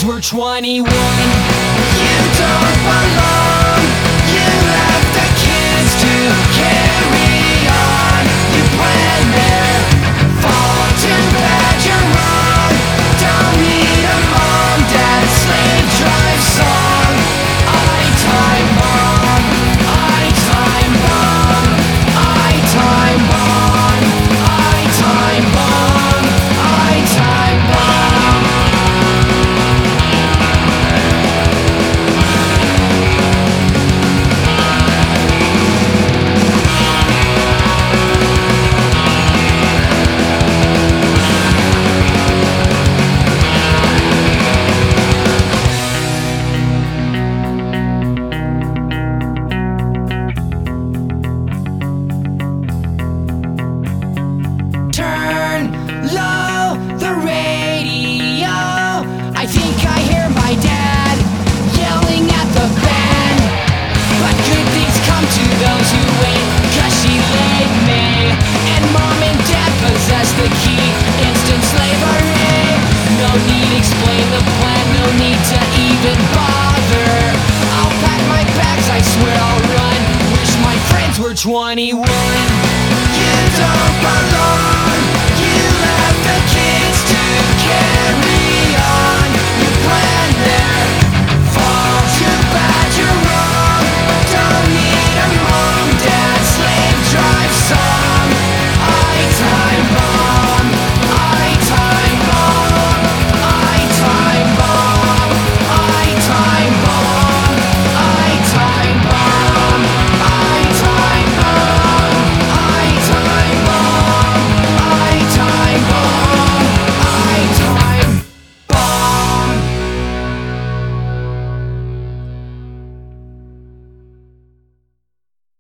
were 21. You don't belong. You left the kids to carry on. You plan their fall. Too bad you're wrong. Don't need a mom, dad, slave drive song. I time bomb. I time bomb. I time bomb. I time bomb. I time bomb. Turn low the radio. I think I hear my dad yelling at the band. But good things come to those who wait, 'cause she laid me. And mom and dad possess the key. Instant slavery. No need explain the plan, no need to even bother. I'll pack my bags, I swear I'll run. Wish my friends were 21.